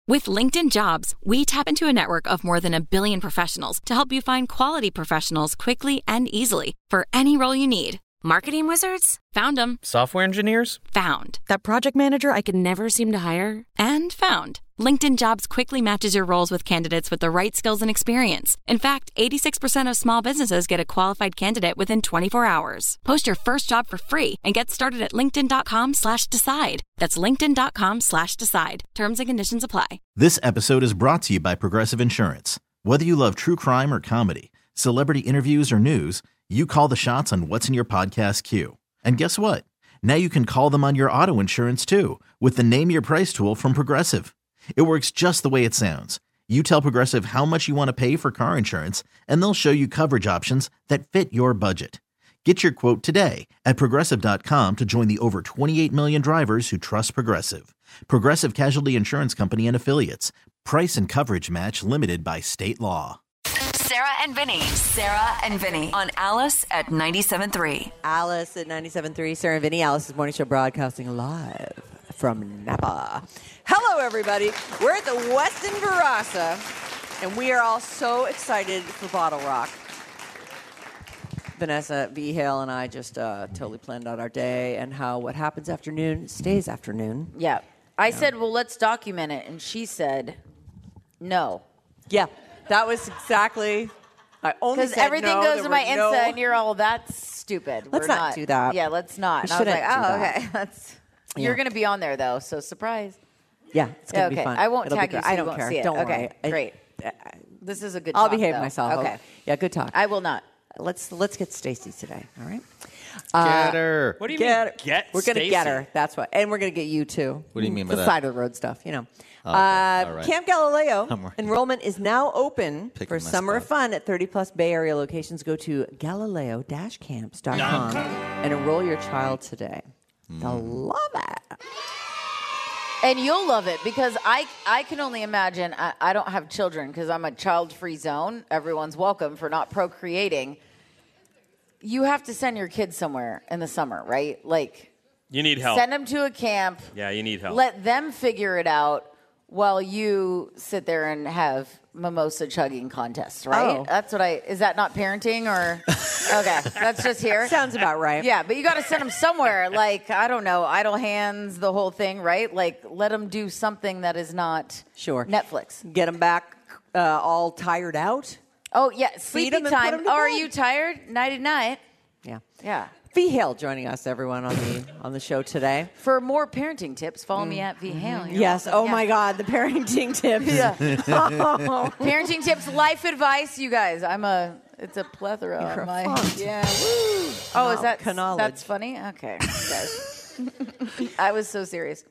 With LinkedIn Jobs, we tap into a network of more than 1 billion professionals to help you find quality professionals quickly and easily for any role you need. Marketing wizards? Found them. Software engineers? Found. That project manager I could never seem to hire? And found. LinkedIn Jobs quickly matches your roles with candidates with the right skills and experience. In fact, 86% of small businesses get a qualified candidate within 24 hours. Post your first job for free and get started at linkedin.com/decide. That's linkedin.com/decide. Terms and conditions apply. This episode is brought to you by Progressive Insurance. Whether you love true crime or comedy, celebrity interviews or news, you call the shots on what's in your podcast queue. And guess what? Now you can call them on your auto insurance too with the Name Your Price tool from Progressive. It works just the way it sounds. You tell Progressive how much you want to pay for car insurance, and they'll show you coverage options that fit your budget. Get your quote today at Progressive.com to join the over 28 million drivers who trust Progressive. Progressive Casualty Insurance Company and Affiliates. Price and coverage match limited by state law. Sarah and Vinny on Alice at 97.3. Alice at 97.3. Sarah and Vinny, Alice's morning show broadcasting live from Napa. Hello, everybody. We're at the Westin Verasa, and we are all so excited for Bottle Rock. Vanessa V. Hale and I just totally planned out our day and how what happens afternoon stays afternoon. Yeah. I said, well, let's document it. And she said, no. Yeah, that was exactly... I only said because everything no, goes to my Insta, and you're all, that's stupid. Let's not do that. Yeah, let's not. And I was like, okay. You're going to be on there, though, so surprise. Yeah, it's going to be fun. I won't tag you so I you don't won't care. see it. Don't okay, worry. Great. This is a good I'll talk, behave though. myself. Okay. Yeah, good talk. I will not. Let's get Stacy today, all right? Get her. What do you mean, We're going to get her. That's what. And we're going to get you, too. What do you mean by the that? side of the road stuff, you know. Okay. All right. Camp Galileo enrollment is now open for summer fun at 30-plus Bay Area locations. Go to galileo-camps.com and enroll your child today. They'll love it. And you'll love it because I can only imagine. I don't have children because I'm a child-free zone. Everyone's welcome for not procreating. You have to send your kids somewhere in the summer, right? Like, you need help. Send them to a camp. Yeah, you need help. Let them figure it out while you sit there and have mimosa chugging contests, right? Oh. That's what is that not parenting or? Okay, that's just here. Sounds about right. Yeah, but you got to send them somewhere. Like, I don't know, idle hands, the whole thing, right? Like, let them do something that is not Netflix. Get them back all tired out. Oh, yeah, sleepy time. Oh, are you tired? Nighty-night. Yeah. Yeah. V. Hale joining us, everyone, on the show today. For more parenting tips, follow me at V. Hale. Yes. Oh, my God, the parenting tips. Yeah. Parenting tips, life advice, you guys. It's a plethora You're of a my. font. Yeah. Woo. Oh, is that knowledge. That's funny? Okay, guys. I was so serious.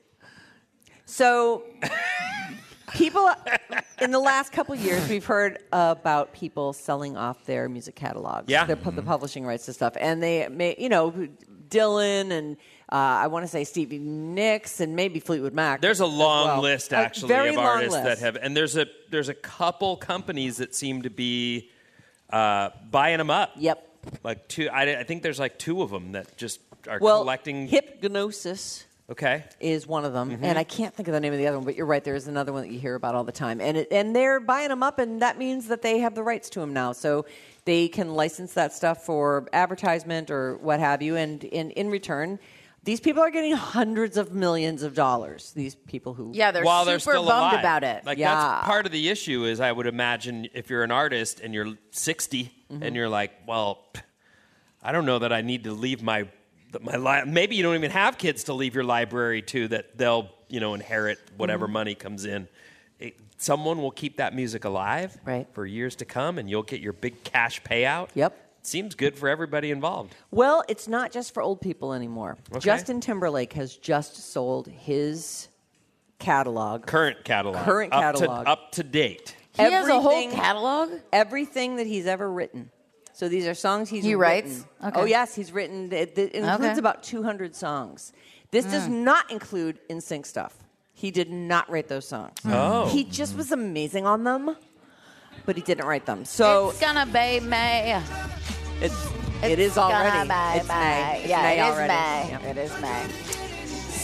So, people, in the last couple of years, we've heard about people selling off their music catalogs. Yeah. The publishing rights to stuff. And they may, Dylan and I want to say Stevie Nicks and maybe Fleetwood Mac. There's a long list, actually, very of long artists list. that have, and there's a couple companies that seem to be buying them up. Yep. Like I think there's like two of them that just are collecting. Hypnosis. Okay. Is one of them, and I can't think of the name of the other one, but you're right, there is another one that you hear about all the time. And they're buying them up, and that means that they have the rights to them now. So they can license that stuff for advertisement or what have you, and in return, these people are getting hundreds of millions of dollars, these people who... Yeah, they're while super they're still bummed alive. about it. Like, that's part of the issue is, I would imagine, if you're an artist and you're 60 and you're like, well, I don't know that I need to leave my maybe you don't even have kids to leave your library to, that they'll inherit whatever money comes in. Someone will keep that music alive for years to come, and you'll get your big cash payout. Yep. Seems good for everybody involved. Well, it's not just for old people anymore. Okay. Justin Timberlake has just sold his catalog. Current catalog. Up to date. He has a whole catalog? Everything that he's ever written. So these are songs he's written. He writes? Okay. Oh, yes, he's written. It includes about 200 songs. This does not include NSYNC stuff. He did not write those songs. Oh. He just was amazing on them, but he didn't write them. So it's gonna be May. It is already. It's May. It's Yeah, May it is already. May. Yeah. It is May.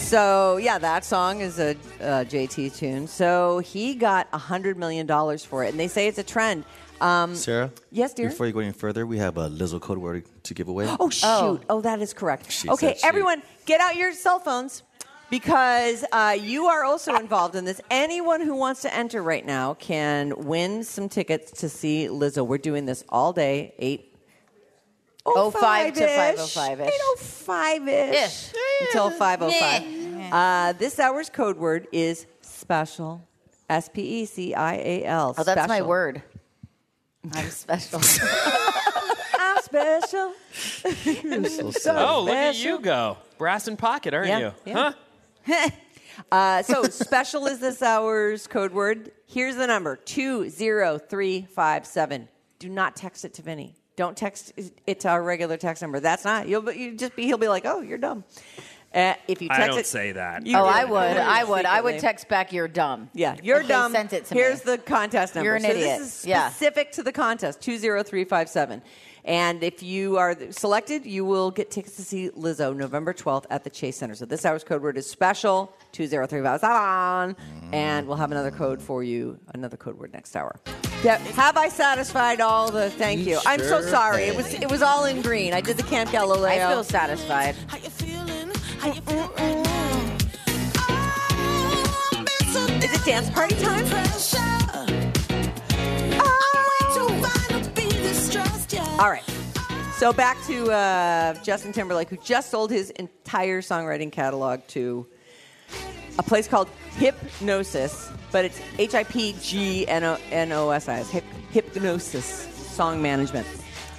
So, yeah, that song is a JT tune. So he got $100 million for it, and they say it's a trend. Sarah? Yes, dear? Before you go any further, we have a Lizzo code word to give away. Oh, shoot. Oh, that is correct. She Okay, said shoot. everyone, get out your cell phones because you are also involved in this. Anyone who wants to enter right now can win some tickets to see Lizzo. We're doing this all day, 8:05 to 5:05-ish. 8:05-ish. Until 5:05. This hour's code word is special. SPECIAL. Oh, that's my special. word. I'm special. I'm special. Oh, look at you go. Brass in pocket, aren't Yeah, you? yeah. Huh? So special is this hour's code word. Here's the number, 20357. Do not text it to Vinny. Don't text it to our regular text number. That's not. He'll be like, oh, you're dumb. If you text I don't it, say that. you Oh, do. I would. I would Secretly. text back, you're dumb. Yeah, you're If they dumb. sent it to Here's me. the contest number. You're an so idiot. This is Yeah. specific to the contest, 20357. And if you are selected, you will get tickets to see Lizzo November 12th at the Chase Center. So this hour's code word is special, 20357. And we'll have another code for you, another code word next hour. Yeah, have I satisfied all the thank you? I'm so Sure sorry. have. It was all in green. I did the Camp Galileo. I feel satisfied. Is it dance party time? All right. So back to Justin Timberlake, who just sold his entire songwriting catalog to a place called Hipgnosis, but it's Hipgnosis, Hipgnosis Song Management.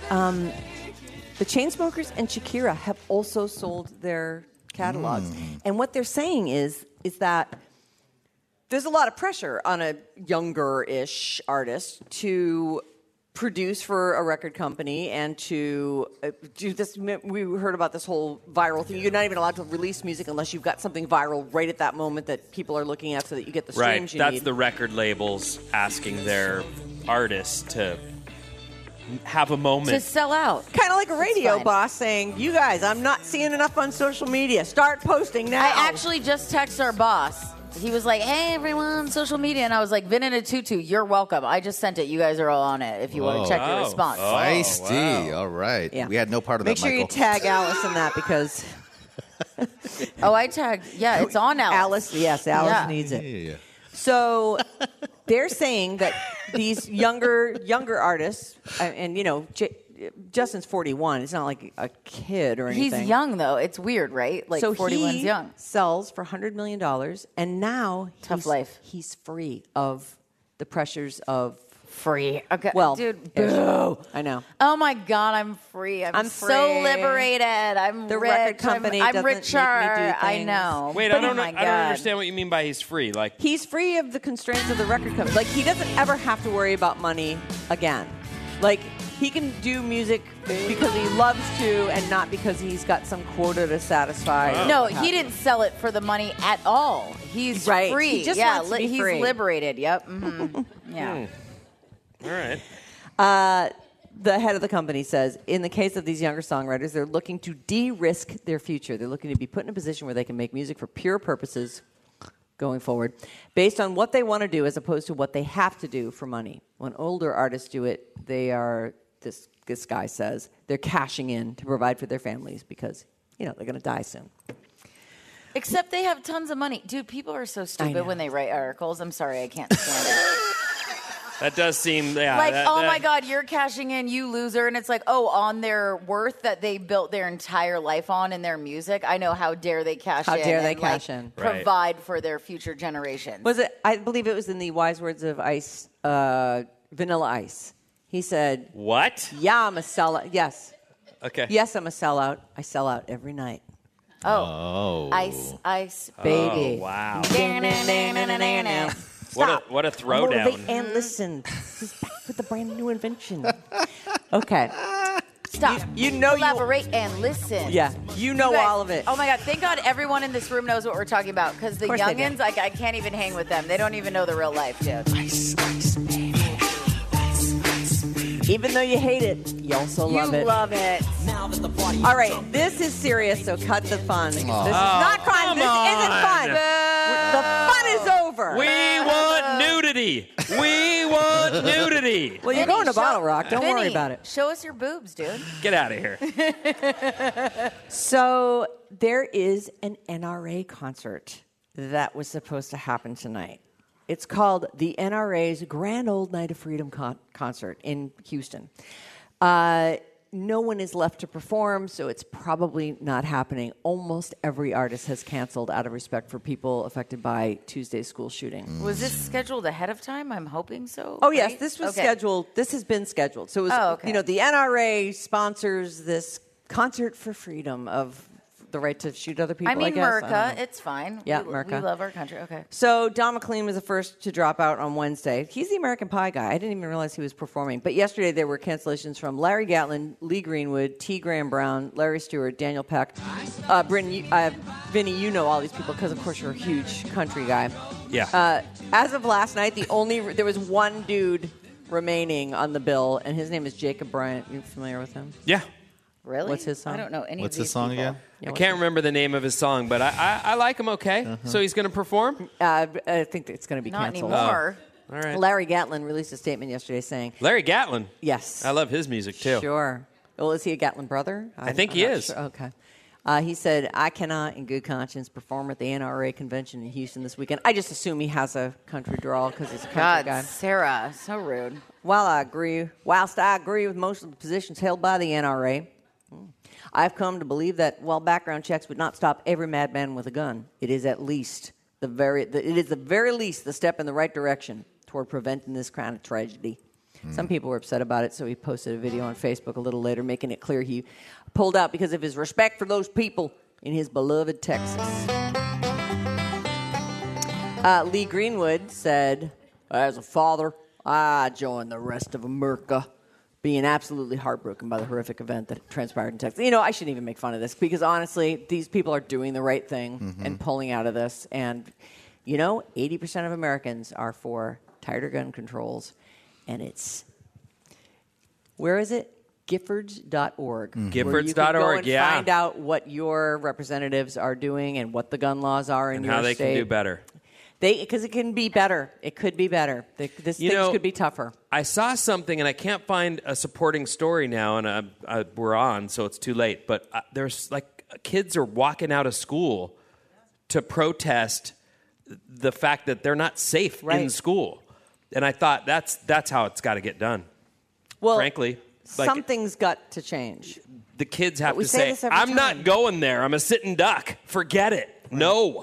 The Chainsmokers and Shakira have also sold their catalogs. And what they're saying is that there's a lot of pressure on a younger-ish artist to produce for a record company and to do this. We heard about this whole viral thing. You're not even allowed to release music unless you've got something viral right at that moment that people are looking at so that you get the Right. streams you That's need. the record labels asking their artists to have a To moment. sell out. Kind of like a radio fine. boss saying, you guys, I'm not seeing enough on social media. Start posting now. I actually just texted our boss. He was like, hey, everyone, social media. And I was like, Vin in a tutu, you're welcome. I just sent it. You guys are all on it if you want to check your Oh. response. Feisty. All right. Yeah. We had no part of Make that, sure you Michael. tag Alice in that because Oh, I tagged. Yeah, it's on Alice. Alice Yeah. needs it. Yeah. So they're saying that these younger artists, and you know, Justin's 41. It's not like a kid or anything. He's young, though. It's weird, right? Like, So 41's he young. sells for $100 million, and now Tough life. He's free of the pressures of Free. Okay. well, dude, boo. I know. Oh my God, I'm free. I'm free. so liberated. I'm The rich. record company I'm doesn't make me richer. do I things. know. Wait, But I don't oh know. my I don't God. understand what you mean by he's free. Like, He's free of the constraints of the record company. Like, he doesn't ever have to worry about money again. Like, he can do music because he loves to and not because he's got some quota to satisfy. or No, what have he you. didn't sell it for the money at all. He's Right. free. He just yeah, wants to be he's free. liberated. Yep. Mm-hmm. Yeah. all right. The head of the company says, in the case of these younger songwriters, they're looking to de-risk their future. They're looking to be put in a position where they can make music for pure purposes going forward, based on what they want to do as opposed to what they have to do for money. When older artists do it, they are, this guy says, they're cashing in to provide for their families because, you know, they're going to die soon. Except they have tons of money. Dude, people are so know. stupid when they write articles. I'm sorry, I can't stand it. That does seem, yeah. Like, oh that- my God, you're cashing in, you loser. And it's like, oh, on their worth that they built their entire life on in their music. I know, how dare they cash in. How dare they and, cash like, in. Right. Provide for their future generations. Was it? I believe it was in the wise words of Ice, Vanilla Ice. He said, What? yeah, I'm a sellout. Yes. Okay. Yes, I'm a sellout. I sell out every night. Oh. Ice, Baby. Oh, wow. Stop. What a throwdown. Motivate and listen. He's back with a brand new invention. Okay. Stop. You know you- Collaborate and listen. Yeah. You know You guys- all of it. Oh my God! Thank God everyone in this room knows what we're talking about because the Of course they do. youngins, like, I can't even hang with them. They don't even know the real life, dude. Even though you hate it, you also love you it. love it. All right. This is serious, so cut the fun. This is not Crime Come this on. isn't fun. The fun is over. We want nudity. We want nudity. Well, you're Vinny, going to Bottle Rock. Don't worry Vinny, about it. Show us your boobs, dude. Get out of here. So there is an NRA concert that was supposed to happen tonight. It's called the NRA's Grand Old Night of Freedom concert in Houston. No one is left to perform, so it's probably not happening. Almost every artist has canceled out of respect for people affected by Tuesday's school shooting. Was this scheduled ahead of time? I'm hoping so. Oh, yes, right? this was Okay. scheduled. This has been scheduled. So it was, okay. the NRA sponsors this concert for freedom of the right to shoot other people, I mean, guess. I don't Merca, know. it's fine. Yeah, we Merca. love our country. Okay. So Don McLean was the first to drop out on Wednesday. He's the American Pie guy. I didn't even realize he was performing. But yesterday there were cancellations from Larry Gatlin, Lee Greenwood, T. Graham Brown, Larry Stewart, Daniel Peck. Vinny, you know all these people because, of course, you're a huge country guy. Yeah. As of last night, there was one dude remaining on the bill, and his name is Jacob Bryant. You familiar with him? Yeah. Really? What's his song? I don't know any What's of these his song people. again? Yeah, I can't remember the name of his song, but I like him okay. So he's going to perform? I think it's going to be Not canceled. anymore. All right. Larry Gatlin released a statement yesterday saying, Larry Gatlin. yes. I love his music, too. Sure. Well, is he a Gatlin brother? I think he I'm not is. sure. Okay. He said, I cannot, in good conscience, perform at the NRA convention in Houston this weekend. I just assume he has a country drawl because he's a country God, guy. Sarah, so rude. Whilst I agree with most of the positions held by the NRA, I've come to believe that while background checks would not stop every madman with a gun, it is at least the very least the step in the right direction toward preventing this kind of tragedy. Some people were upset about it, so he posted a video on Facebook a little later making it clear he pulled out because of his respect for those people in his beloved Texas. Lee Greenwood said, as a father, I join the rest of America being absolutely heartbroken by the horrific event that transpired in Texas. I shouldn't even make fun of this because, honestly, these people are doing the right thing and pulling out of this. And, 80% of Americans are for tighter gun controls. And it's, where is it? Giffords.org. Giffords.org, where you can go and yeah. find out what your representatives are doing and what the gun laws are in And your how they state. can do better. Because it can be better. It could be better. Things could be tougher. I saw something, and I can't find a supporting story now, and we're on, so it's too late. But there's kids are walking out of school to protest the fact that they're not safe in school, and I thought that's how it's got to get done. Well, frankly, something's got to change. The kids have we to say say, this every "I'm time. not going there. I'm a sitting duck. Forget it. No."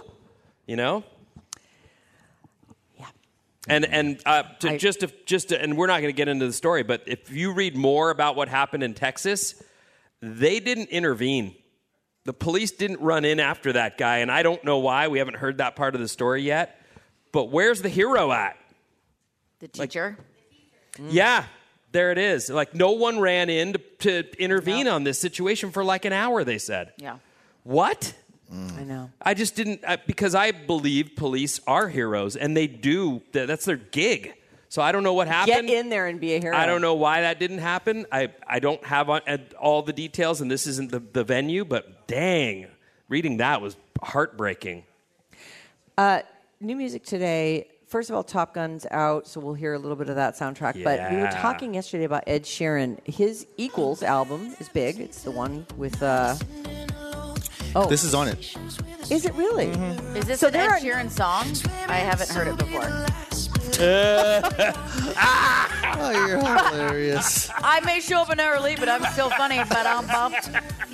And and we're not going to get into the story, but if you read more about what happened in Texas, they didn't intervene. The police didn't run in after that guy, and I don't know why. We haven't heard that part of the story yet. But where's the hero at? The teacher? Yeah, there it is. No one ran in to intervene on this situation for an hour, they said. Yeah. What? I know. I just didn't, because I believe police are heroes, and they do. That's their gig. So I don't know what happened. Get in there and be a hero. I don't know why that didn't happen. I don't have all the details, and this isn't the venue, but dang, reading that was heartbreaking. New music today. First of all, Top Gun's out, so we'll hear a little bit of that soundtrack. Yeah. But we were talking yesterday about Ed Sheeran. His Equals album is big. It's the one with... This is on it. Is it really? Is this So an there Ed are- Sheeran song? I haven't heard it before. Oh, you're hilarious. I may show up an hour late, but I'm still funny. But I'm bumped.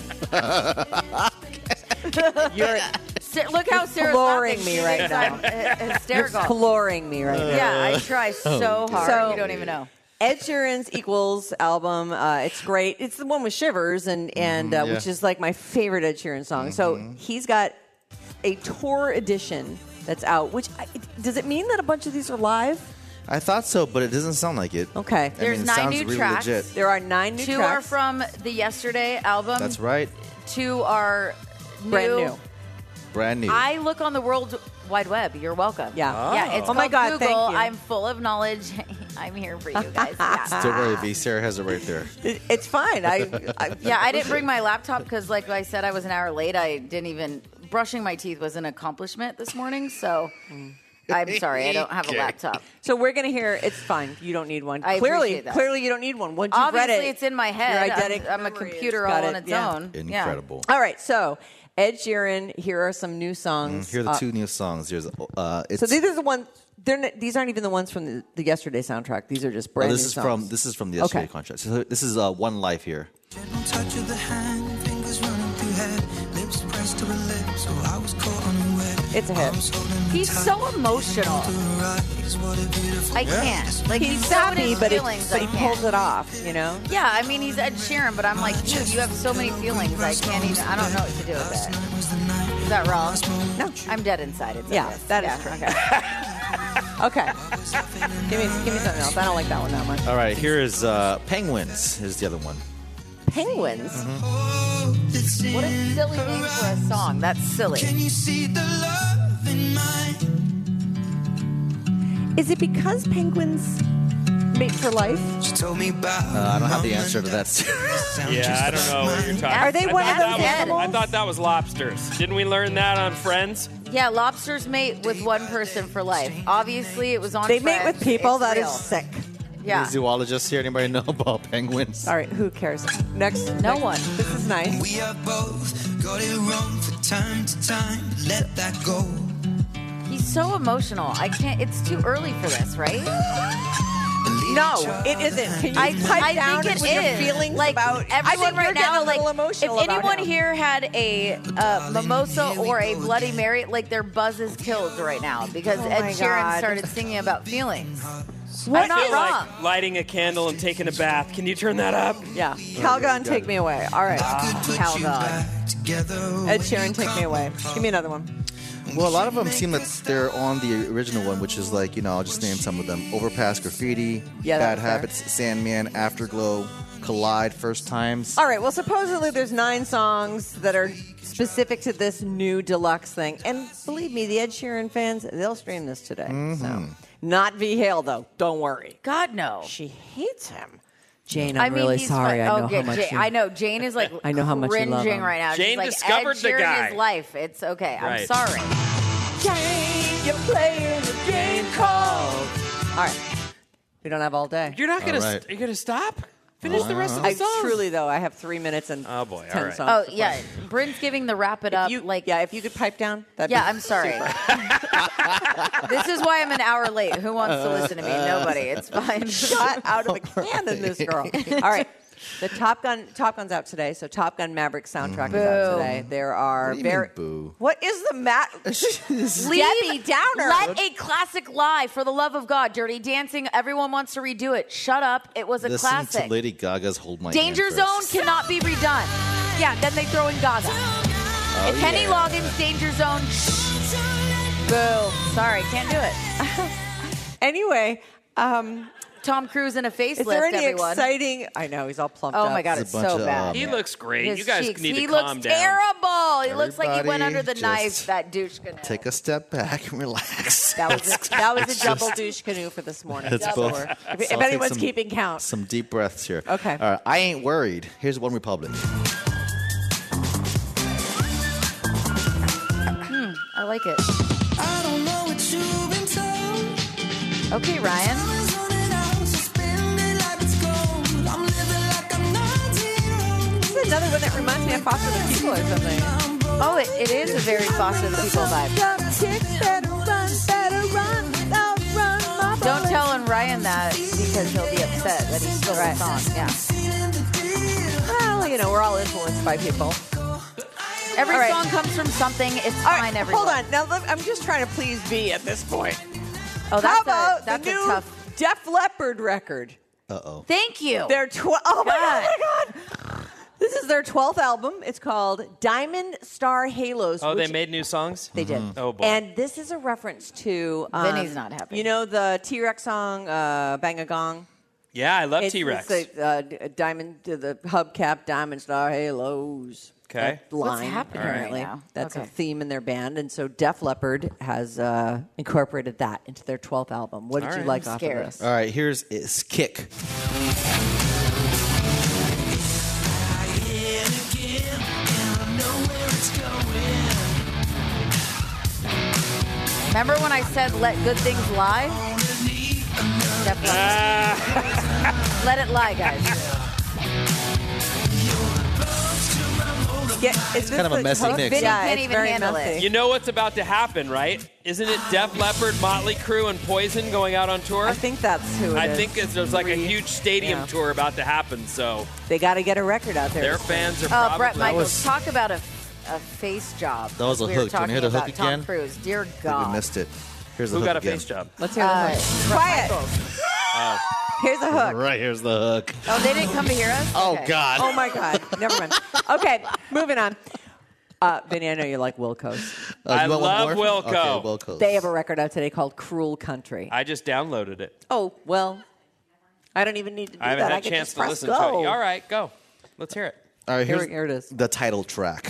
Look how Sarah's flooring laughing. me She right thinks now. I'm hysterical. Flooring me right now. Yeah, I try so hard. So- you don't even know. Ed Sheeran's Equals album, it's great. It's the one with Shivers, and which is my favorite Ed Sheeran song. So he's got a tour edition that's out. Does it mean that a bunch of these are live? I thought so, but it doesn't sound like it. Okay. There's it 9 sounds new really tracks. legit. There are 9 new 2 tracks. are from the Yesterday album. That's right. 2 are Brand new. Brand new. I look on the World Wide Web. You're welcome. Yeah. Yeah, it's Oh my called God, Google. thank you. I'm full of knowledge. I'm here for you guys. Yeah. Don't worry, V. Sarah has it right there. It's fine. Yeah, I didn't bring my laptop because, like I said, I was an hour late. I didn't even brushing my teeth was an accomplishment this morning, so I'm sorry, I don't have a laptop. So we're going to hear. It's fine. You don't need one. I appreciate that. Clearly, you don't need one. Once you've read Obviously, it, it's in my head. your eidetic I'm a memory computer has got all on it. its Yeah. own. Incredible. All right, so Ed Sheeran. Here are some new songs. Here are the two new songs. Here's So these are the ones. These aren't even the ones from the Yesterday soundtrack. These are just brand new songs. This is from the Yesterday Okay. contract. So this is One Life here. Gentle touch of the hand, fingers running through hair, lips pressed to her lips, so I was caught unaware. It's a hit. He's so emotional. I can't. Like He's so in happy, his but feelings, he I can't. pulls it off. You know. Yeah, I mean he's Ed Sheeran, but I'm like, dude, you have so many feelings. I can't even. I don't know what to do with it. Is that wrong? No. I'm dead inside. It's Yeah, okay. that is true. Okay. Give me something else. I don't like that one that much. All right, here is Penguins. Here's the other one. Penguins. What a silly name for a song. That's silly. Can you see the love in mine? Is it because penguins mate for life? She told me about I don't have the answer to that. Yeah, I don't know what you're talking about. Are they one of those I animals? thought that was lobsters. Didn't we learn that on Friends? Yeah, lobsters mate with one person for life. Obviously, it was on. They mate Friends. with people. It's That is real. sick. Yeah. Zoologists here. Anybody know about penguins? All right, who cares? Next. No next. one. This is nice. we are both got it wrong for time to time. Let that go. He's so emotional. I can't. It's too early for this, right? No, it isn't. Can you pipe down think it with your is. feelings like about? everyone I think right you're now. getting a Like, little emotional if about anyone him. here had a mimosa or a Bloody Mary, like their buzz is killed right now because Oh Ed my Sheeran God. started singing about feelings. I I'm not feel wrong. like lighting a candle and taking a bath. Can you turn that up? Yeah, Calgon, take me away. All right, Calgon. Together. Ed Sheeran, take me away. Give me another one. Well, a lot of them seem that they're on the original one, which is like, I'll just name some of them. Overpass Graffiti, Yeah, Bad that's fair. Habits, Sandman, Afterglow, Collide, First Times. All right. Well, supposedly there's 9 songs that are specific to this new deluxe thing, and believe me, the Ed Sheeran fans, they'll stream this today. So, not V Hale though. Don't worry. God no. She hates him. Jane, I I'm mean, really he's sorry. fun. I know Okay, how much. Jane, I know Jane is like I know how much you love cringing him. right now. Jane She's like, discovered Ed the Sheeran guy. is life. It's okay. I'm Right. sorry. Jane, you're playing the game called. All right. We don't have all day. You're not gonna. right. You're gonna stop. Finish the rest of the I song. truly though, I have 3 minutes and Oh, boy. 10 All right. songs. Oh to yeah, play. Bryn's giving the wrap it up. If you could pipe down, that'd Yeah, be I'm sorry. super. This is why I'm an hour late. Who wants to listen to me? Nobody. It's fine. Shot out of a cannon, this girl. All right. The Top Gun's out today, so Top Gun Maverick soundtrack is out today. There are What do you mean, boo? What is the Debbie Downer? Let a classic lie, for the love of God. Dirty Dancing. Everyone wants to redo it. Shut up. It was a Listen classic. to Lady Gaga's Hold My Danger Hand Zone first. cannot be redone. Yeah, then they throw in Gaga. And Kenny Loggins, Danger Zone. Boo. Sorry, can't do it. Anyway, Tom Cruise in a facelift, is there any everyone. exciting? I know he's all plumped Oh up. my God, It's it's a bunch so of, bad. He looks great. His You guys cheeks. need to He calm looks down. terrible. He looks like he went Everybody under the just knife, that douche canoe. Take a step back and relax. That was a double douche canoe for this morning. It's Double. both. If So I'll take anyone's some- keeping count. Some deep breaths here. Okay. All right. I Ain't Worried. Here's One Republic. I like it. I don't know what you've been told. Okay, Ryan. Always on and out, so spend it like it's gold. I'm living like I'm 19. This is another one that reminds me of Foster the People or something. Oh, it is a very Foster the People vibe. Don't tell Ryan that because he'll be upset that he stole the song. Yeah. Well, we're all influenced by people. Every All right. song comes from something. It's All fine, right, everyone. hold on. Now, I'm just trying to please V at this point. Oh, How that's about that's the a new tough. Def Leppard record? Uh-oh. Thank you. Their oh my God. This is their 12th album. It's called Diamond Star Halos. Oh, they which- made new songs? They did. Oh, boy. And this is a reference to Vinny's not happy. You know the T-Rex song Bang a Gong? Yeah, I love It's T-Rex. the diamond, the hubcap Diamond Star Halos. Okay. That line, What's happening right apparently. now? That's a Okay. theme in their band, and so Def Leppard has incorporated that into their 12th album. What did All you right. like I'm off scared. of this? All right. Here's Kick. Remember when I said let good things lie? Def Leppard. Let it lie, guys. It's kind of a messy mix. Vinny Yeah, can't it's even very handle messy. it. You know what's about to happen, right? Isn't it Def Leppard, Motley Crue, and Poison going out on tour? I think that's who it is. I think there's like a huge stadium Yeah. tour about to happen, so They got to get a record out there. their fans are probably... Brett Michaels, talk about a face job. That was a We hook. were Can talking you hear the about hook Tom again? Cruise. Dear We God. missed it. Here's the Who hook got a again. face job? Let's hear the hook. Quiet. Here's the hook. Right, here's the hook. Oh, they didn't come to hear us? Oh, Okay. God. Oh, my God. Never mind. Okay, moving on. Vinny, I know you like Wilco's. I you want one love more? Wilco. Okay, Wilco's. They have a record out today called Cruel Country. I just downloaded it. Oh, well, I don't even need to do I haven't that. had I a can chance just to press listen go. to it. All right, go. Let's hear it. All right, Here here's it is. the title track.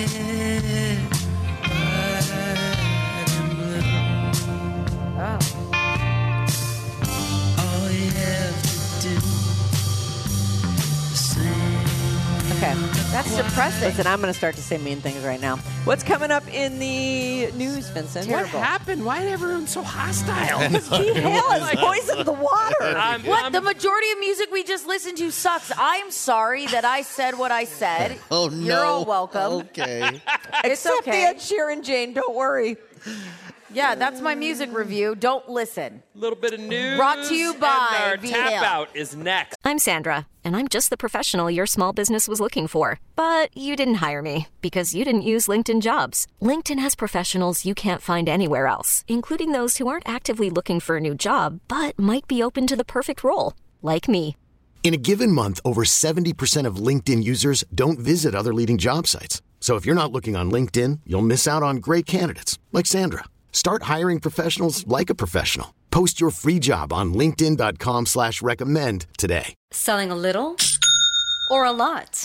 Okay. That's depressing. Listen, I'm going to start to say mean things right now. What's coming up in the news, Vincent? Terrible. happened? Why is everyone so hostile? He has poisoned the water. What? The majority of music we just listened to sucks. I'm sorry that I said what I said. Oh, no. You're all welcome. Okay. It's Except okay. the Ed Sheeran, Jane. Don't worry. Yeah, that's my music review. Don't listen. A little bit of news. Brought to you by and our V tap Hill. out is next. I'm Sandra, and I'm just the professional your small business was looking for. But you didn't hire me because you didn't use LinkedIn Jobs. LinkedIn has professionals you can't find anywhere else, including those who aren't actively looking for a new job, but might be open to the perfect role, like me. In a given month, over 70% of LinkedIn users don't visit other leading job sites. So if you're not looking on LinkedIn, you'll miss out on great candidates like Sandra. Start hiring professionals like a professional. Post your free job on linkedin.com/recommend today. Selling a little or a lot?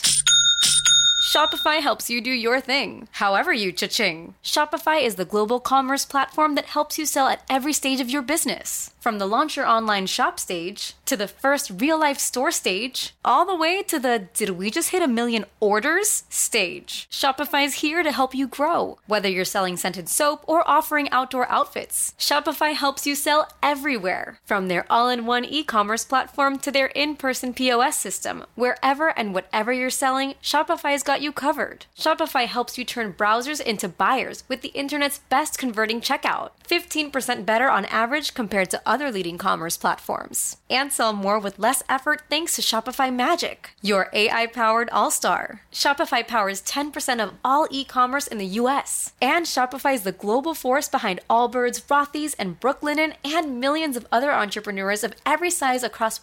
Shopify helps you do your thing, however you cha-ching. Shopify is the global commerce platform that helps you sell at every stage of your business. From the launch your online shop stage, to the first real-life store stage, all the way to the did we just hit 1 million orders stage. Shopify's here to help you grow. Whether you're selling scented soap or offering outdoor outfits, Shopify helps you sell everywhere. From their all-in-one e-commerce platform to their in-person POS system, wherever and whatever you're selling, Shopify's got you covered. Shopify helps you turn browsers into buyers with the internet's best converting checkout. 15% better on average compared to other leading commerce platforms. And sell more with less effort thanks to Shopify Magic, your AI-powered all-star. Shopify powers 10% of all e-commerce in the US. And Shopify is the global force behind Allbirds, Rothy's, and Brooklinen, and millions of other entrepreneurs of every size across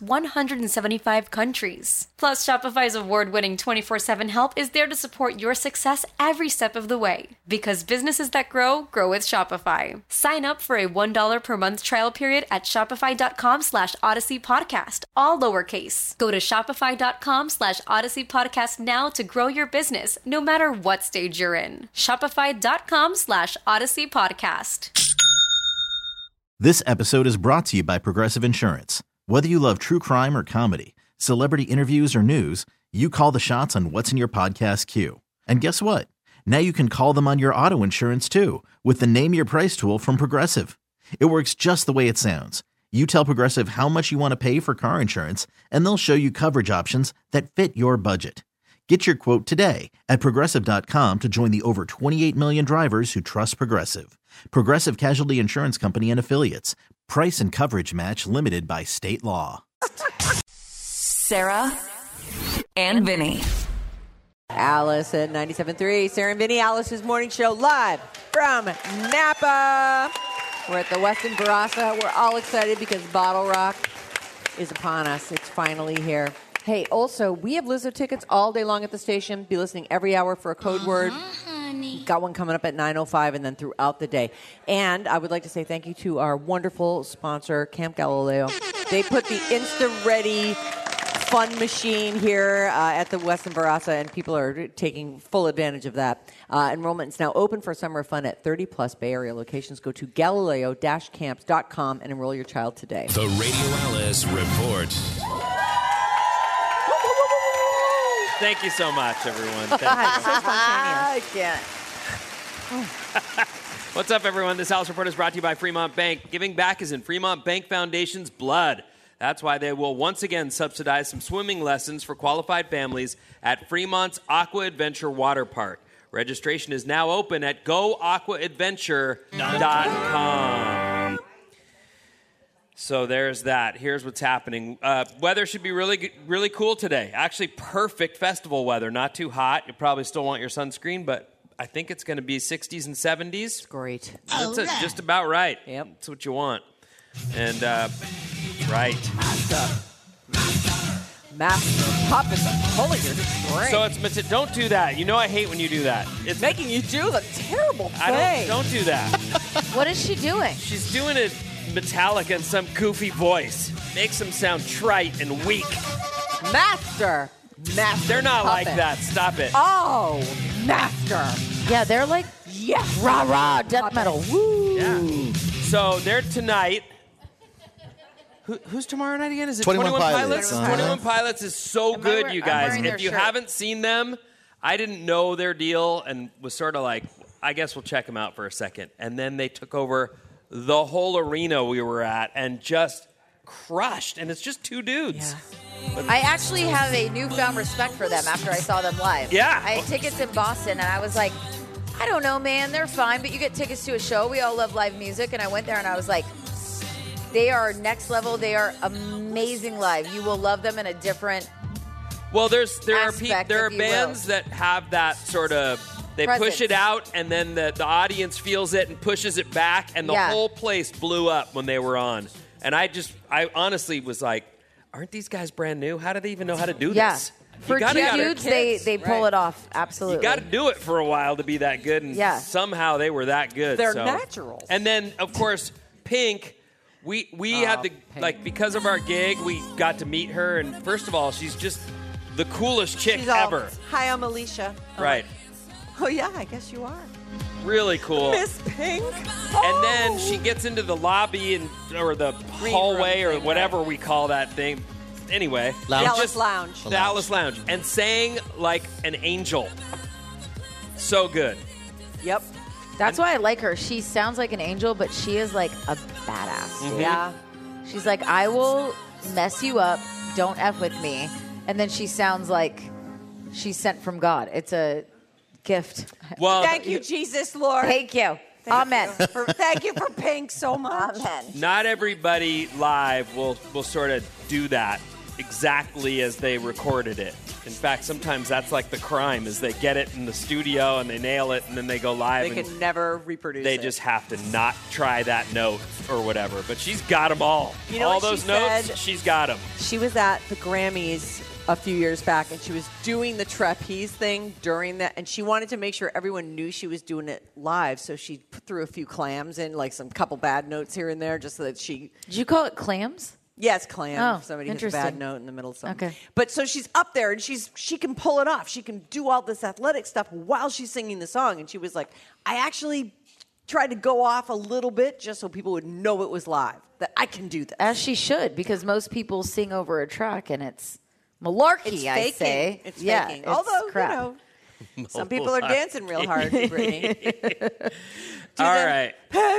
175 countries. Plus, Shopify's award-winning 24/7 help is there to support your success every step of the way. Because businesses that grow, grow with Shopify. Sign up for a $1 per month trial period at shopify.com/Odyssey Podcast, all lowercase. Go to shopify.com/Odyssey Podcast now to grow your business, no matter what stage you're in. Shopify.com/Odyssey Podcast. This episode is brought to you by Progressive Insurance. Whether you love true crime or comedy, celebrity interviews or news, you call the shots on what's in your podcast queue. And guess what? Now you can call them on your auto insurance too with the Name Your Price tool from Progressive. It works just the way it sounds. You tell Progressive how much you want to pay for car insurance, and they'll show you coverage options that fit your budget. Get your quote today at Progressive.com to join the over 28 million drivers who trust Progressive. Progressive Casualty Insurance Company and Affiliates. Price and coverage match limited by state law. Sarah and Vinny. Alice at 97.3. Sarah and Vinny, Alice's morning show live from Napa. We're at the Westin Barossa. We're all excited because Bottle Rock is upon us. It's finally here. Hey, also, we have Lizzo tickets all day long at the station. Be listening every hour for a code word. Honey. Got one coming up at 9:05 and then throughout the day. And I would like to say thank you to our wonderful sponsor, Camp Galileo. They put the Insta-Ready fun machine here at the Westin Barossa, and people are taking full advantage of that. Enrollment is now open for summer fun at 30-plus Bay Area locations. Go to galileo-camps.com and enroll your child today. The Radio Alice Report. Thank you so much, everyone. Thank I can't. What's up, everyone? This Alice Report is brought to you by Fremont Bank. Giving back is in Fremont Bank Foundation's blood. That's why they will once again subsidize some swimming lessons for qualified families at Fremont's Aqua Adventure Water Park. Registration is now open at goaquaadventure.com. So there's that. Here's what's happening. Weather should be really cool today. Actually, perfect festival weather. Not too hot. You probably still want your sunscreen, but I think it's going to be 60s and 70s. Great. That's just about right. Yep. That's what you want. And, right. Master Puppets pulling your string. So it's don't do that. You know I hate when you do that. It's making you do the terrible thing. Don't do that. What is she doing? She's doing it metallic in some goofy voice. Makes them sound trite and weak. Master They're not Puppet. like that. Stop it. Oh, Master. Yeah, they're like, yes. Rah, rah, death metal. Woo. Yeah. So they're tonight. Who's tomorrow night again? Is it 21 Pilots. 21 Pilots is so good, you guys. wearing If their you shirt. haven't seen them, I didn't know their deal and was sort of like, I guess we'll check them out for a second. And then they took over the whole arena we were at and just crushed. And it's just two dudes. Yeah. I actually have a newfound respect for them after I saw them live. Yeah. I had tickets in Boston, and I was like, I don't know, man, they're fine, but you get tickets to a show. We all love live music, and I went there, and I was like, they are next level. They are amazing live. You will love them in a different Well, there are aspect, if you bands that have that sort of. They Presence. push it out, and then the audience feels it and pushes it back, and the whole place blew up when they were on. And I honestly was like, aren't these guys brand new? How do they even know how to do this? For two dudes, they pull it off. Absolutely. You got to do it for a while to be that good, and somehow they were that good. They're so. naturals. And then, of course, Pink. We had to Pink. because of our gig, we got to meet her, and first of all, she's just the coolest chick She's all, ever. Hi, I'm Alicia. Right. Oh, yeah, I guess you are. Really cool. Miss Pink. And then she gets into the lobby or the hallway or whatever we call that thing. Anyway, Lounge. and Dallas Lounge. The Dallas Lounge, and sang like an angel. So good. Yep. That's why I like her. She sounds like an angel, but she is like a badass. Dude. Yeah. She's like, I will mess you up. Don't F with me. And then she sounds like she's sent from God. It's a gift. Well, Thank you, Jesus, Lord. Thank you. Amen. Thank you for Pink so much. Amen. not everybody live will sort of do that exactly as they recorded it. In fact, sometimes that's like the crime is they get it in the studio and they nail it and then they go live. They and can never reproduce they it. just have to not try that note or whatever. But she's got them all. You know all what those she notes, said? she's got them. She was at the Grammys a few years back, and she was doing the trapeze thing during that, and she wanted to make sure everyone knew she was doing it live, so she threw a few clams in, like some couple bad notes here and there, just so that she... Did you call it clams? Yes, clam. Oh, If somebody has a interesting. bad note in the middle of something. Okay. But so she's up there, and she can pull it off. She can do all this athletic stuff while she's singing the song, and she was like, I actually tried to go off a little bit just so people would know it was live, that I can do this. As she should, because most people sing over a track and it's malarkey, It's I faking. say. It's yeah, faking. It's Although, crap. you know, some people are dancing real hard, Brittany. All right.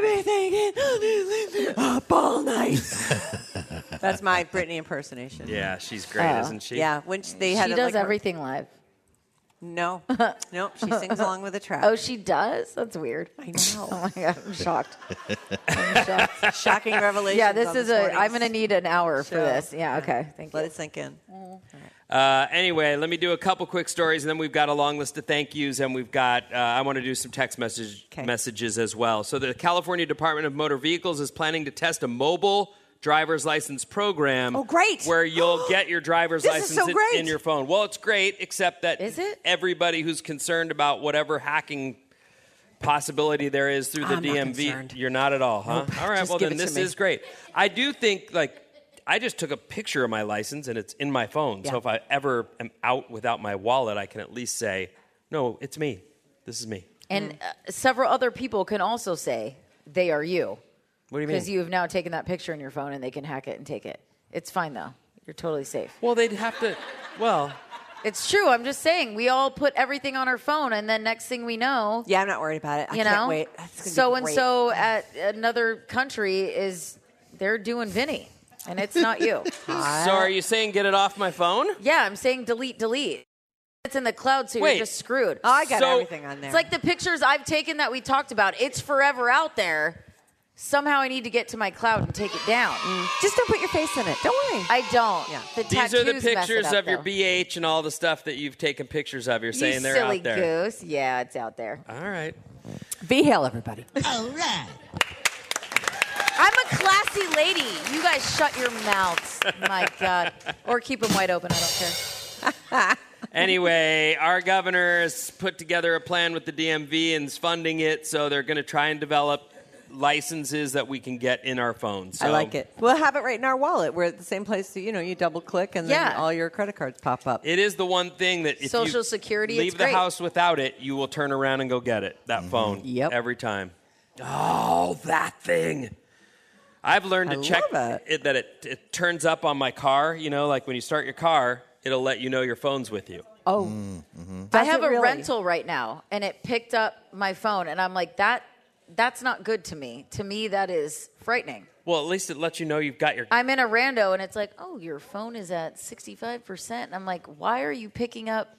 Everything up all night. That's my Brittany impersonation. Yeah, she's great, isn't she? Yeah, when they had She it, does like, her- everything live. No, no, she sings along with the track. Oh, she does? That's weird. I know. Oh, my God. I'm shocked. I'm shocked. Shocking revelation. Yeah, this is I'm going to need an hour for this. Yeah, okay. Thank you. Let it sink in. Anyway, let me do a couple quick stories, and then we've got a long list of thank yous, and we've got, I want to do some text messages as well. So the California Department of Motor Vehicles is planning to test a mobile driver's license program. Oh, great. Where you'll get your driver's This is license so great. in your phone. Well, it's great, except that Is it? everybody who's concerned about whatever hacking possibility there is through the I'm not DMV, concerned. you're not at all, huh? Nope. All right, Just well, give then it to this me. is great. I do think, I just took a picture of my license, and it's in my phone. So Yeah. if I ever am out without my wallet, I can at least say, no, it's me. This is me. And several other people can also say they are you. What do you mean? Because you have now taken that picture in your phone and they can hack it and take it. It's fine, though. You're totally safe. Well, they'd have to, It's true. I'm just saying, we all put everything on our phone, and then next thing we know, Yeah, I'm not worried about it. I can't wait. So and so at another country they're doing Vinny, and it's not you. So are you saying get it off my phone? Yeah, I'm saying delete. It's in the cloud, so Wait. you're just screwed. Oh, I got everything on there. It's like the pictures I've taken that we talked about. It's forever out there. Somehow I need to get to my cloud and take it down. Just don't put your face in it. Don't worry. I don't. Yeah. The These are the tattoos mess it pictures up, of your though. BH and all the stuff that you've taken pictures of. You're You saying they're silly out there. goose. Yeah, it's out there. All right. V-Hail, everybody. All right. I'm a classy lady. You guys shut your mouths. My God. Or keep them wide open. I don't care. Anyway, our governor has put together a plan with the DMV and is funding it, so they're going to try and develop licenses that we can get in our phones. So I like it. We'll have it right in our wallet. We're at the same place that, you double click and then all your credit cards pop up. It is the one thing that if Social you Security, leave it's the great. house without it, you will turn around and go get it, that phone, every time. Oh, that thing. I've learned to check that it turns up on my car. Like when you start your car, it'll let you know your phone's with you. Oh. I have a rental right now, and it picked up my phone, and I'm like, that's not good to me. To me, that is frightening. Well, at least it lets you know you've got your... I'm in a rando, and it's like, oh, your phone is at 65%. And I'm like, why are you picking up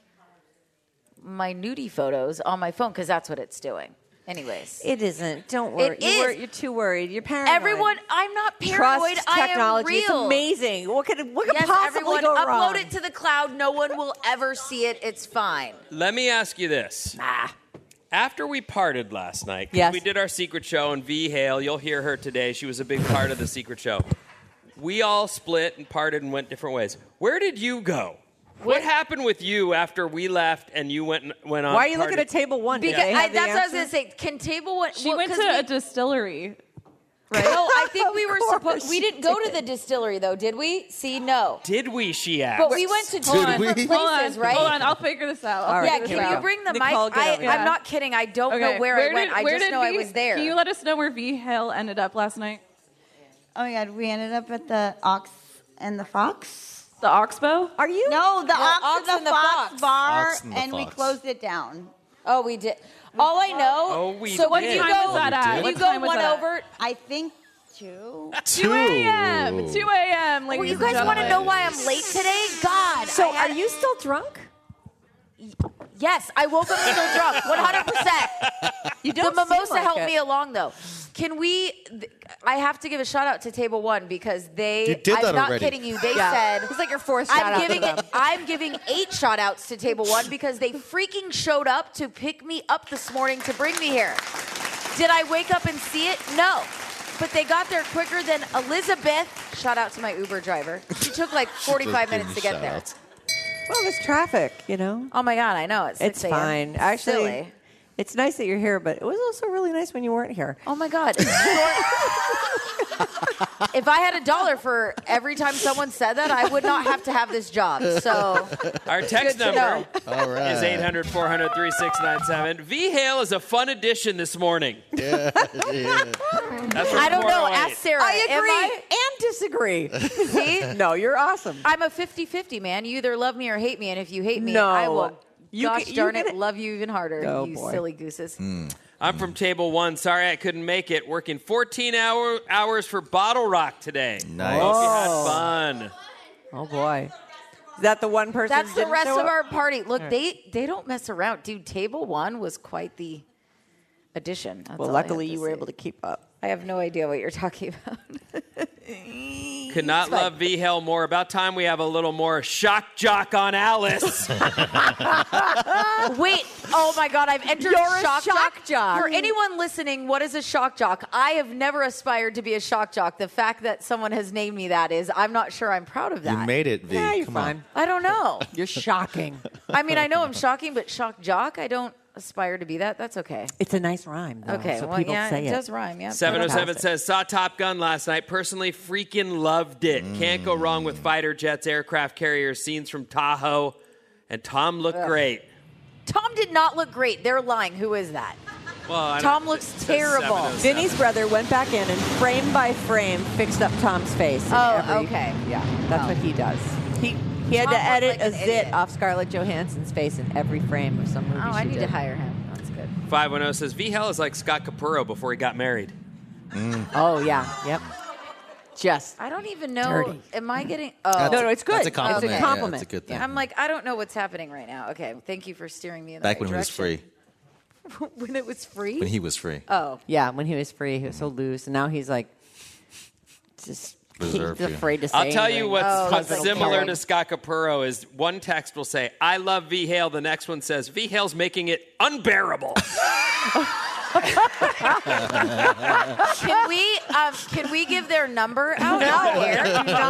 my nudie photos on my phone? Because that's what it's doing. Anyways. It isn't. Don't worry. It is. You're too worried. You're paranoid. Everyone, I'm not paranoid. Trust I technology. am real. It's amazing. What could Yes, possibly everyone, go upload wrong? it to the cloud. No one will ever see it. It's fine. Let me ask you this. After we parted last night, 'cause Yes. we did our secret show, and V. Hale, you'll hear her today. She was a big part of the secret show. We all split and parted and went different ways. Where did you go? What happened with you after we left and you went on? Why are you looking at Table One? Because that's what I was going to say. Can Table One... She went to a distillery. Right? No, I think we were supposed... We didn't go to the distillery, though, did we? See, no. Did we, she asked. But we went to two different places, right? Hold on, I'll figure this out. Can you bring the Nicole, mic? get over here. I'm not kidding. I don't know where I went. I just know I was there. Can you let us know where V. Hale ended up last night? Oh my God, we ended up at the Ox and the Fox. The Oxbow? Are you? No, the Ox and the Fox bar, Ox and the and we Fox. closed it down. Oh, we did. All I know. Oh, we so when did. you What go, time was that at? when What you go time was one that at? over. I think 2. 2 a.m. 2 a.m. Well, ladies you guys and want to gentlemen. know why I'm late today? God. So are you still drunk? Yes, I woke up still drunk, 100%. You don't The mimosa seem like helped it. me along, though. Can we? I have to give a shout out to Table One because they. You did I'm that not already. kidding you. They Yeah. said It's like your fourth shout out to them. I'm giving 8 shout outs to Table One because they freaking showed up to pick me up this morning to bring me here. Did I wake up and see it? No. But they got there quicker than Elizabeth. Shout out to my Uber driver. She took like 45 minutes to get there. Shout-outs. Well, there's traffic, Oh my God, I know. It's 6 It's a.m. fine. Actually, Silly. it's nice that you're here, but it was also really nice when you weren't here. Oh my God. If I had $1 for every time someone said that, I would not have to have this job. So Our text Good to number All right. is 800-400-3697. V. Hale is a fun addition this morning. Yeah. That's from I don't know. 408. Ask Sarah. I Am agree and disagree. See? No, you're awesome. I'm a 50-50, man. You either love me or hate me. And if you hate me, No. I will, You gosh get- darn you it, get it- love you even harder, Oh, you boy. silly gooses. I'm from Table One. Sorry I couldn't make it. Working 14 hours for Bottle Rock today. Nice. Hope you had fun. Oh boy, is that the one person? That's who the didn't rest show of up? our party. Look, they don't mess around. Dude, Table One was quite the addition. That's Well, all I luckily have to you were say. able to keep up. I have no idea what you're talking about. Could not love V. Hale more. About time we have a little more shock jock on Alice. Wait, oh my God, I've entered You're a shock shock jock. For anyone listening, what is a shock jock? I have never aspired to be a shock jock. The fact that someone has named me that is, I'm not sure I'm proud of that. You made it, V. Yeah, you're Come fine. I don't know. You're shocking. I mean, I know I'm shocking, but shock jock, I don't aspire to be that. That's okay. It's a nice rhyme, though. Okay, so well, people yeah, say it does rhyme. Yeah, 707 says, saw Top Gun last night. Personally, freaking loved it. Can't go wrong with fighter jets, aircraft carriers, scenes from Tahoe. And Tom looked great. Tom did not look great. They're lying. Who is that? Well, I Tom don't- looks it says terrible. 707. Vinny's brother went back in and frame by frame fixed up Tom's face. in Oh, every- okay. Yeah, that's what he does. He had Tom to looked edit like a an zit idiot. off Scarlett Johansson's face in every frame of some movie. Oh, she I need did. to hire him. That's good. 510 says V-Hell is like Scott Capurro before he got married. Oh yeah, yep. Just I don't even know. dirty. Am I getting? Oh, No, it's good. That's a compliment. It's a compliment. Yeah, it's a good thing. I'm like, I don't know what's happening right now. Okay, thank you for steering me in the Back right when he was free. direction. When it was free? When he was free. Oh. Yeah, when he was free, he was so loose, and now he's like, just Reserved he's for you. afraid to say I'll tell you anything. what's like similar killing. to Scott Capurro is one text will say, I love V-Hale. The next one says, V-Hale's making it unbearable. Can we give their number out on air?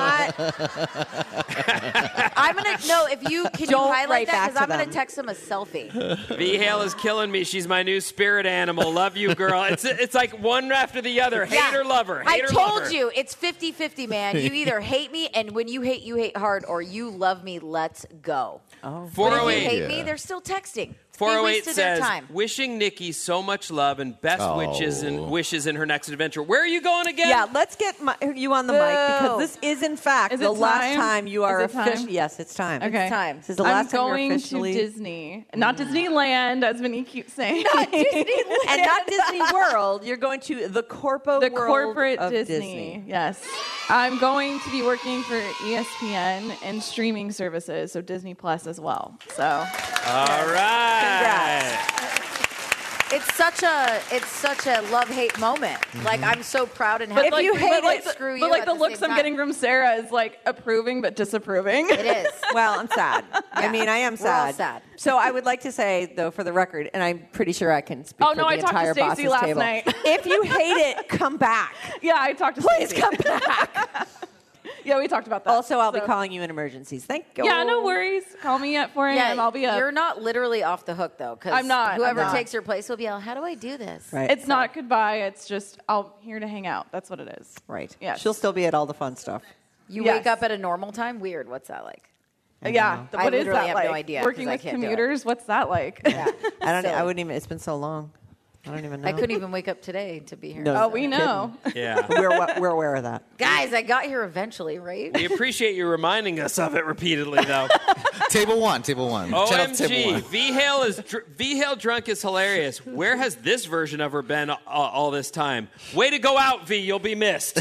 I'm gonna if you can Don't you highlight write that back because to I'm gonna them. text them a selfie. V-Hale is killing me. She's my new spirit animal. Love you, girl. It's like one after the other. Hate or love her. I Hate or told love her. you it's 50-50, man. You either hate me, and when you hate hard, or you love me. Let's go. Oh. But if you 408. hate me, they're still texting. 408 They wasted their says, time. wishing Nikki so much love and best Oh. wishes in her next adventure. Where are you going again? Yeah, let's get you on the mic because Boo. this is, in fact, Is the it last time? time you are Is it time? officially. Yes, it's time. Okay. It's time. This is the I'm last time going you're officially to Disney, not Disneyland, as Vinny keeps saying. Not Disneyland. and not Disney World. You're going to the corpo The world corporate of Disney. Yes. I'm going to be working for ESPN and streaming services, so Disney Plus as well. So All right. It's such a love-hate moment. Like I'm so proud and happy. If you hate it, screw you. but like at the looks same I'm getting time. from Sarah is like approving but disapproving. It is. Well, I'm sad. I mean, I am We're all sad. sad. So I would like to say, though, for the record, and I'm pretty sure I can speak Oh, for no, the I talked to entire Stacey Bosses last table. night. If you hate it, come back. Yeah, I talked to Please Stacey. come back. Yeah, we talked about that. Also, I'll be So- calling you in emergencies. Thank you. Yeah, no worries. Call me at 4 a.m. I'll be up. You're not literally off the hook though, because I'm not. Whoever I'm not. takes your place will be like, how do I do this? Right. It's not goodbye. It's just I'm here to hang out. That's what it is. Right. Yes. She'll still be at all the fun stuff. You Yes. wake up at a normal time? Weird. What's that like? Yeah. I What is literally that have like? no idea, Working 'cause I with can't do it. commuters. What's that like? Yeah. I Silly. wouldn't even. It's been so long. I don't even know. I couldn't even wake up today to be here. No. Oh, we know. Yeah. We're aware of that. Guys, I got here eventually, right? We appreciate you reminding us of it repeatedly, though. Table one. Shout out to table OMG, one. V-Hale drunk is hilarious. Where has this version of her been all this time? Way to go out, V. You'll be missed.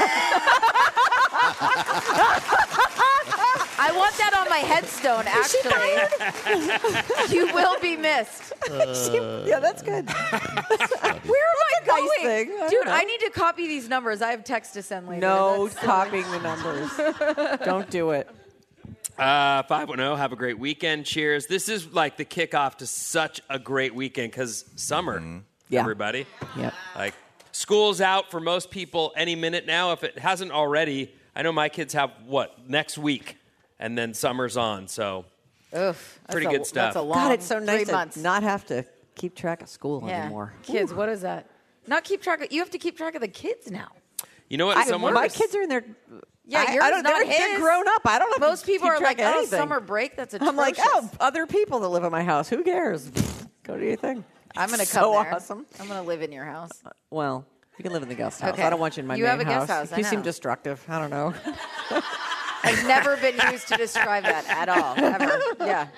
I want that on my headstone, actually. You will be missed. Yeah, that's good. Where am I going? nice thing. I Dude, don't know. I need to copy these numbers. I have text to send later. No That's silly. copying the numbers. Don't do it. 510, have a great weekend. Cheers. This is like the kickoff to such a great weekend because summer, Yeah. everybody. Yep. Like, school's out for most people any minute now. If it hasn't already, I know my kids have, next week? And then summer's on, so Oof, that's pretty a- good stuff. That's a long God, it's so 3 nice months. to not have to keep track of school Yeah. anymore. Kids, what is that? Not keep track of. You have to keep track of the kids now. You know what? My kids are in their. Yeah, I yours don't. not They're his. grown up. I don't have Most to people keep are track like, of oh, anything. summer break. That's I'm like, atrocious. oh, other people that live in my house. Who cares? Go do your thing. I'm gonna come so there. awesome. I'm gonna live in your house. Well, you can live in the guest house. Okay. I don't want you in my You main have a guest house, I You know. seem destructive. I don't know. I've never been used to describe that at all. Ever. Yeah.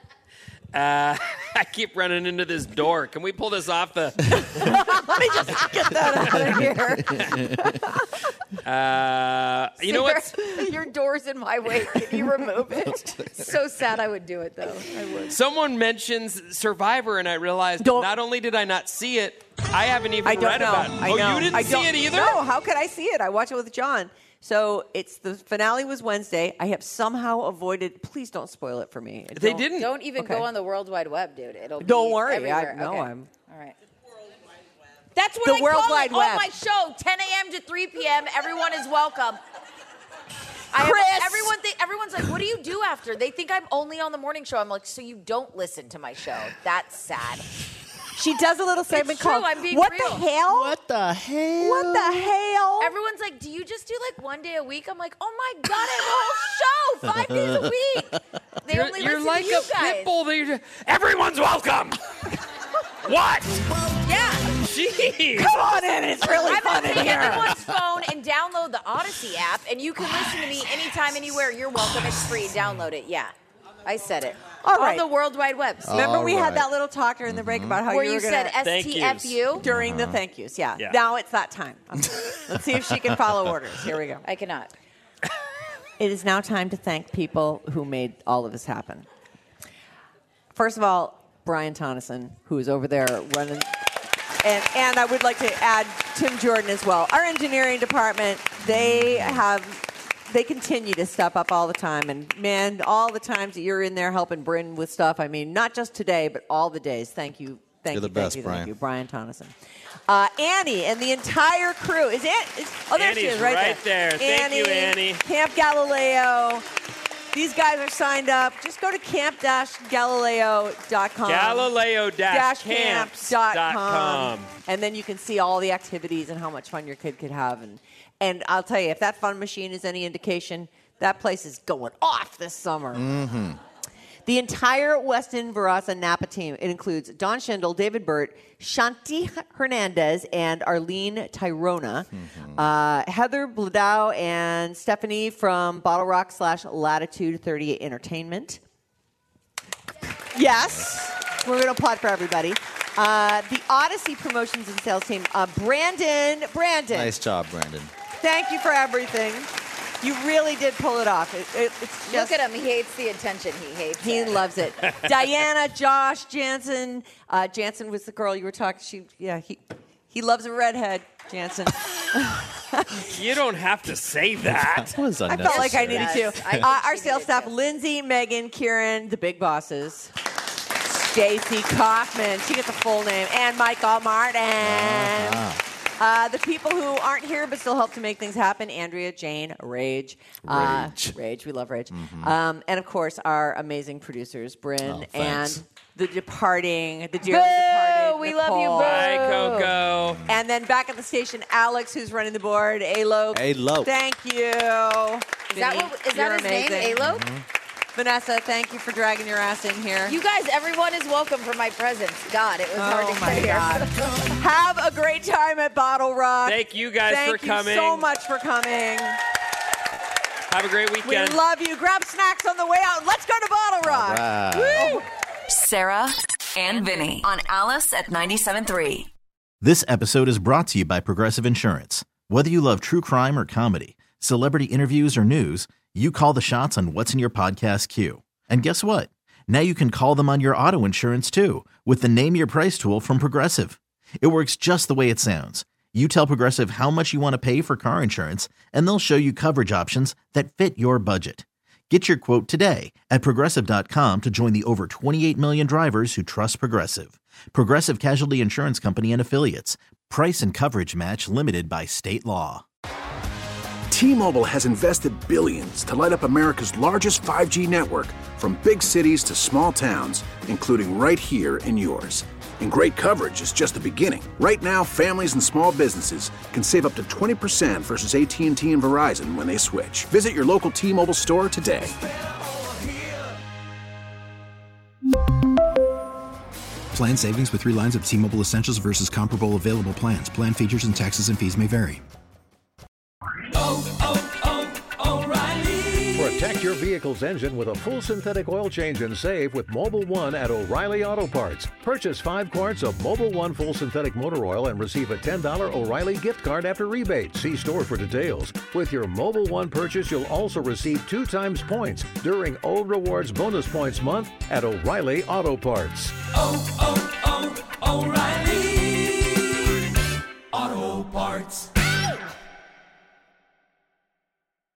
I keep running into this door. Can we pull this off the... Let me just get that out of here. you know what? Your door's in my way. Can you remove it? So sad I would do it, though. I would. Someone mentions Survivor, and I realized not only did I not see it, I haven't even I don't read know. about it. I know. You didn't I see don't- it either? No, how could I see it? I watched it with John. So it's the finale was Wednesday. I have somehow avoided. Please don't spoil it for me. They didn't. Don't even Okay. go on the World Wide Web, dude. It'll Don't be worry. everywhere. I know Okay. I'm. All right. That's what The I World call Wide it Web. on my show. 10 a.m. to 3 p.m. Everyone is welcome. Chris! Everyone's like, what do you do after? They think I'm only on the morning show. I'm like, so you don't listen to my show. That's sad. She does a little segment It's true, called I'm being "What real. the hell? What the hell? What the hell?" Everyone's like, do you just do like one day a week? I'm like, oh my God, I have a whole show 5 days a week. They only You're listen like to you a guys. pit bull. That you're everyone's welcome. What? Yeah. Jeez. Come on in. It's really I'm fun gonna in take here. everyone's phone and download the Odyssey app and you can listen to me anytime, anywhere. You're welcome. It's free. Download it. Yeah, I said it. All right. On the World Wide Web. Remember we had that little talk during the break about how where you were you going said STFU during the thank yous. Yeah. Now it's that time. Let's see if she can follow orders. Here we go. I cannot. It is now time to thank people who made all of this happen. First of all, Brian Tonneson, who is over there running. And I would like to add Tim Jordan as well. Our engineering department, they continue to step up all the time. And, man, all the times that you're in there helping Bryn with stuff, I mean, not just today, but all the days. Thank you. You're the best, Brian. Thank you, Brian Tonneson. Annie and the entire crew. There she is, right there. Thank you, Annie. Camp Galileo. These guys are signed up. Just go to camp-galileo.com. Galileo-camps.com. And then you can see all the activities and how much fun your kid could have. And I'll tell you, if that fun machine is any indication, that place is going off this summer. Mm-hmm. The entire Westin Verasa Napa team, it includes Don Schindel, David Burt, Shanti Hernandez, and Arlene Tyrona, Heather Bladow, and Stephanie from Bottle Rock / Latitude 38 Entertainment. Yes, we're going to applaud for everybody. The Odyssey Promotions and Sales team, Brandon. Nice job, Brandon. Thank you for everything. You really did pull it off. It's just, look at him. He hates the attention. He loves it. Diana, Josh, Jansen. Jansen was the girl you were talking. He loves a redhead. Jansen. You don't have to say that. That was I unnecessary. felt like I needed to. Our sales staff: Lindsay, Megan, Kieran, the big bosses. Stacy Kaufman. She gets a full name, and Michael Martin. The people who aren't here but still help to make things happen: Andrea, Jane, Rage. Rage. We love Rage. And, of course, our amazing producers, Bryn and the departing, the dearly departed we Nicole. love you, Boo. Bye, Coco. And then back at the station, Alex, who's running the board. Alo. Thank you. Is that his name, Alo? Vanessa, thank you for dragging your ass in here. You guys, everyone is welcome for my presence. God, it was hard to get here. Have a great time at Bottle Rock. Thank you guys for coming. Thank you so much for coming. Have a great weekend. We love you. Grab snacks on the way out. Let's go to Bottle Rock. Right. Woo! Sarah and Vinny on Alice at 97.3. This episode is brought to you by Progressive Insurance. Whether you love true crime or comedy, celebrity interviews or news, you call the shots on what's in your podcast queue. And guess what? Now you can call them on your auto insurance too with the Name Your Price tool from Progressive. It works just the way it sounds. You tell Progressive how much you want to pay for car insurance, and they'll show you coverage options that fit your budget. Get your quote today at Progressive.com to join the over 28 million drivers who trust Progressive. Progressive Casualty Insurance Company and Affiliates. Price and coverage match limited by state law. T-Mobile has invested billions to light up America's largest 5G network, from big cities to small towns, including right here in yours. And great coverage is just the beginning. Right now, families and small businesses can save up to 20% versus AT&T and Verizon when they switch. Visit your local T-Mobile store today. Plan savings with 3 lines of T-Mobile Essentials versus comparable available plans. Plan features and taxes and fees may vary. Protect your vehicle's engine with a full synthetic oil change and save with Mobil 1 at O'Reilly Auto Parts. Purchase 5 quarts of Mobil 1 full synthetic motor oil and receive a $10 O'Reilly gift card after rebate. See store for details. With your Mobil 1 purchase, you'll also receive 2 times points during O Rewards Bonus Points Month at O'Reilly Auto Parts. O'Reilly.